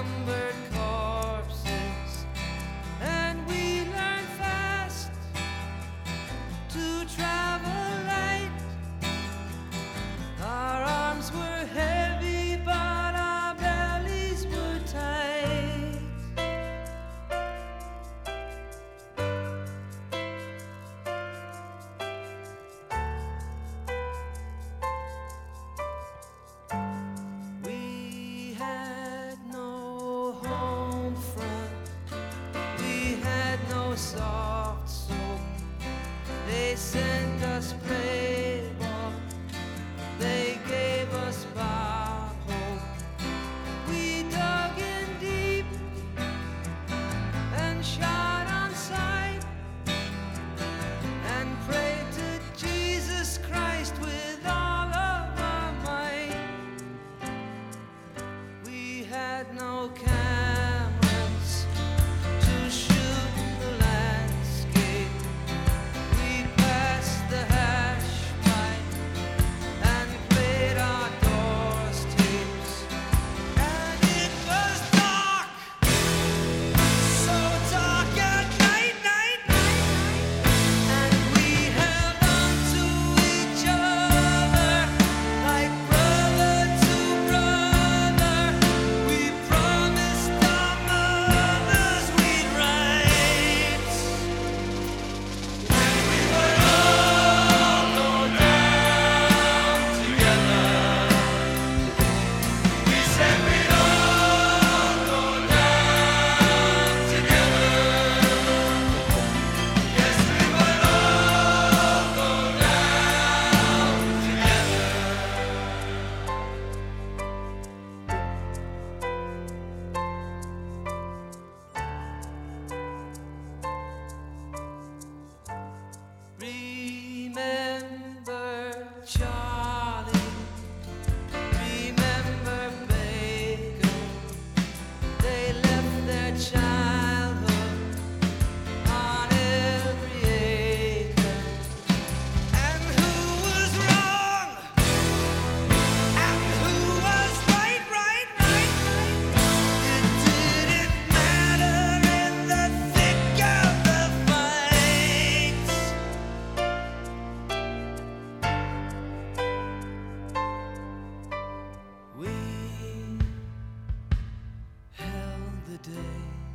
unnumbered corpses, and we learned fast to travel light. Our arms were heavy, but our bellies were tight. We had no home front, we had no soft soap. They sent us Playboy, they gave us Bob Hope. We dug in deep and shot on sight, and prayed to Jesus Christ with all of our might. We had no cameras to shoot the landscape. We passed the hash pipe and played our Doors tapes. And it was dark, so dark at night, and we held on to each other like brother to brother. We promised our mothers we'd write, and we would all go down together. We said we'd all go down together. Yes, we would all go down together. Remember Charlie, remember Baker. They left their childhood on every acre. And who was wrong? And who was right? It didn't matter in the thick of the fight. We held the day